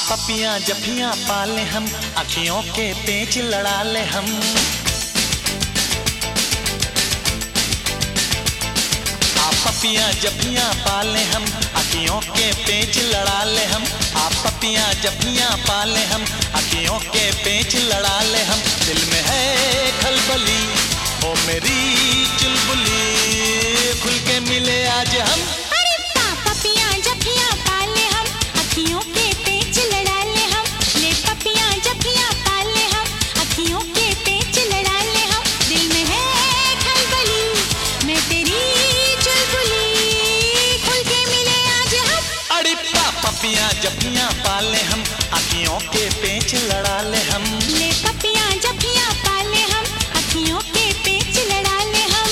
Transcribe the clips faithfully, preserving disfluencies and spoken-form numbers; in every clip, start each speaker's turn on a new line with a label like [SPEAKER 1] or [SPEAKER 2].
[SPEAKER 1] पपियां जफियां पाले हम, अखियों के पेच लड़ा ले हम। आप पपियां जफियां पाले हम, अखियों के पेच लड़ा ले हम। आप पपियां जफियां पाले हम, अखियों के पेच लड़ा ले हम। दिल में है खलबली ओ मेरी चुलबुली, खुल के मिले आज हम।
[SPEAKER 2] अरे पपियां जफियां पाले हम, अखियों के पेच लड़ा ले हम। ले पपियां जफियां पाले हम, अखियों के पेच लड़ा ले हम। दिल में है खलबली मैं तेरी चुलबुली, खुल के मिले आज हम।
[SPEAKER 1] अरे पपियां जफियां पाले हम, अखियों के पेच लड़ा ले हम।
[SPEAKER 2] ले पपियां जफियां पाले हम, अखियों के पेच लड़ा ले हम।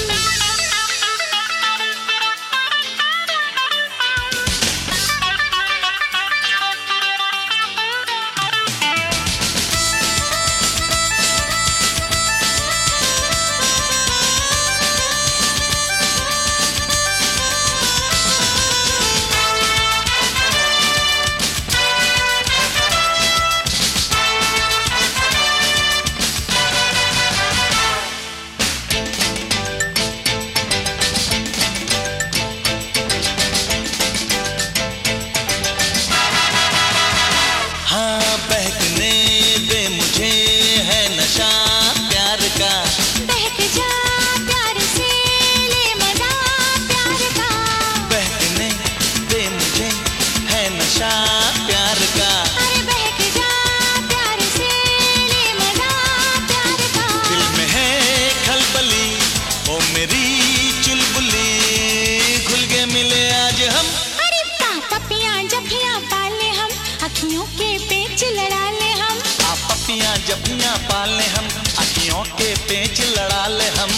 [SPEAKER 2] अखियों के पेच लड़ा ले हम।
[SPEAKER 1] आप पपियां जफियां पाले हम, अखियों के पेच लड़ा ले हम।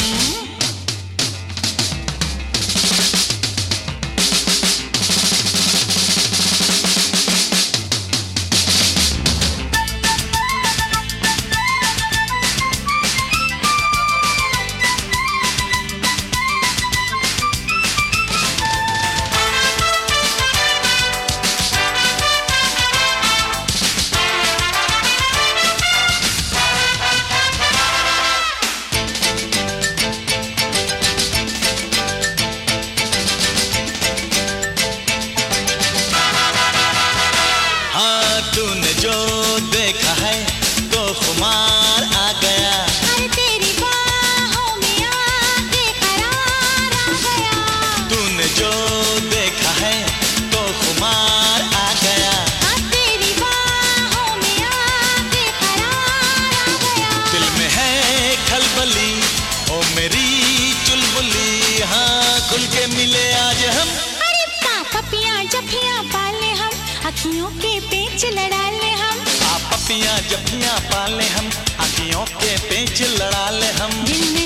[SPEAKER 1] तूने जो देखा है तो खुमार आ गया।
[SPEAKER 2] अरे तेरी बाहों में आके करार आ गया।
[SPEAKER 1] तूने जो देखा है तो खुमार आ गया।
[SPEAKER 2] हाँ तेरी बाहों में आके करार आ गया।
[SPEAKER 1] दिल में है खलबली ओ मेरी चुलबुली, हाँ खुल के मिले आज हम।
[SPEAKER 2] अरे पपियां जफियां पाले हम, अखियों के पेच लड़ा ले हम।
[SPEAKER 1] आप पपियां जफियां पाले हम, अखियों के पेच लड़ा ले हम।
[SPEAKER 2] दिल में